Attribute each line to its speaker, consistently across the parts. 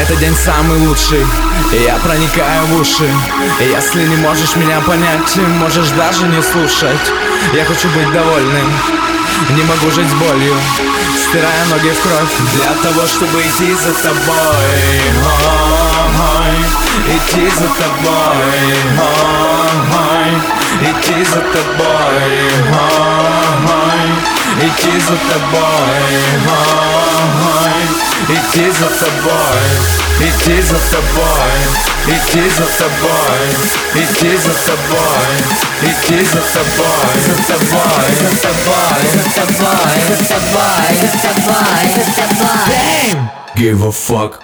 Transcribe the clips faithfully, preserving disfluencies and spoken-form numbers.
Speaker 1: этот день самый лучший, я проникаю в уши. Если не можешь меня понять, можешь даже не слушать. Я хочу быть довольным, не могу жить с болью, стирая ноги в кровь для того, чтобы идти за тобой. Ой, идти за тобой. Ой, идти за тобой. Ой, идти за тобой. Ой, идти за тобой. Идти за тобой. Идти за тобой. Идти за тобой. Идти за тобой. За тобой. За тобой. За тобой. За тобой. За тобой. За тобой. Damn! Give a fuck.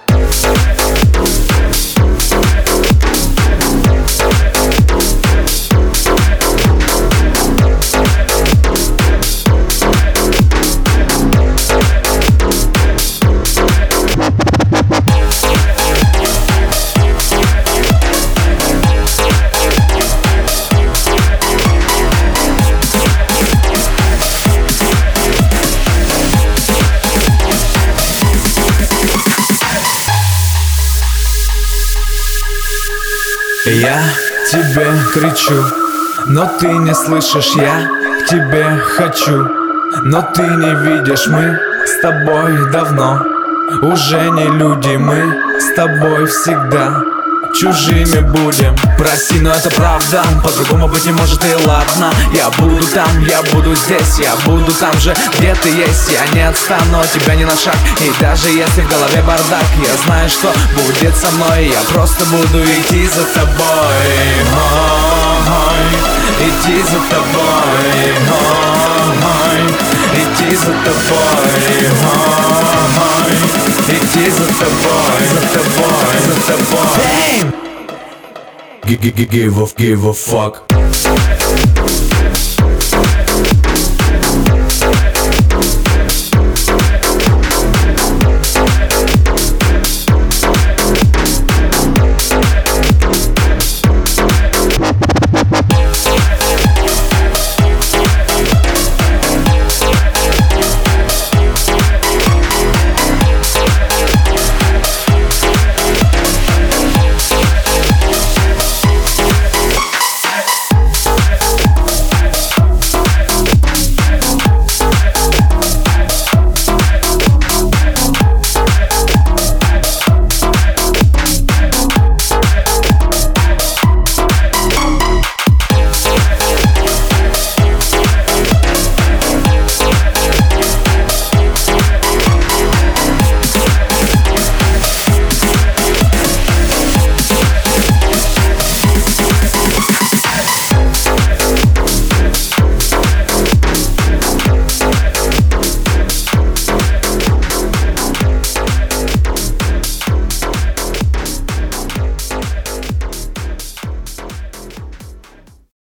Speaker 1: Я тебе кричу, но ты не слышишь. Я к тебе хочу, но ты не видишь. Мы с тобой давно уже не люди. Мы с тобой всегда чужими будем. Прости, но это правда, по-другому быть не может, и ладно. Я буду там, я буду здесь, я буду там же, где ты есть. Я не отстану от тебя ни на шаг, и даже если в голове бардак, я знаю, что будет со мной. Я просто буду идти за тобой. Ой, идти за тобой. Ой, идти за тобой. Ой, идти за тобой. За тобой, за тобой. Give a, give a fuck.